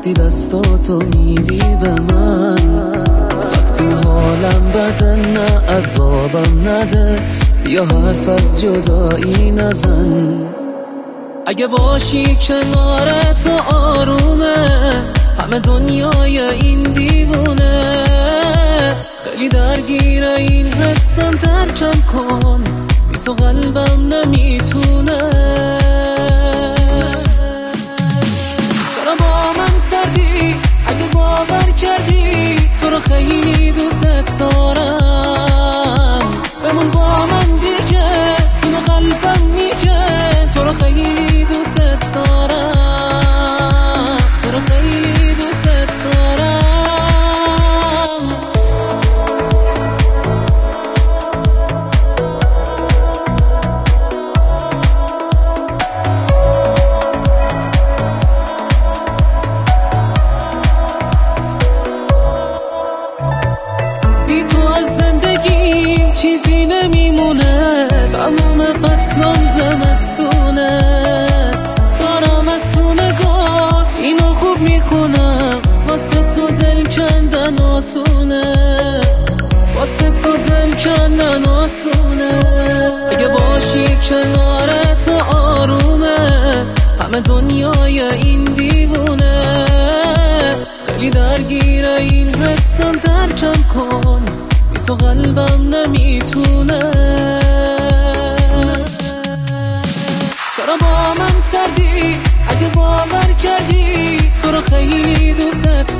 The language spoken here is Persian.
وقتی دستاتو میدی به من، وقتی حالم بده نه عذابم نده، یا حرف از جدایی نزن. اگه باشی کنارت آرومه، همه دنیای این دیوونه. خیلی درگیره این حسم، ترکم کن، بی تو قلبم نمیتونه. چرا با من سردی؟ اگه باور کردی تو رو خیلی دوست دارم، بمون با من دیگه، اینو قلبم میگه. تو رو خیلی دوست دارم، تو رو خیلی دوست دارم. بی تو از زندگیم چیزی نمیمونه، تموم فصلم زمستونه. دارم از تو نگات اینو خوب میخونم، واسه تو دل کندن آسونه، واسه تو دل کندن آسونه. اگه باشی کنارت آرومه، همه دنیای این دیوونه. خیلی درگیره این حسم، ترکم کن، بی تو قلبم نمیتونه. چرا با من سردی؟ اگه باور کردی تو رو خیلی دوست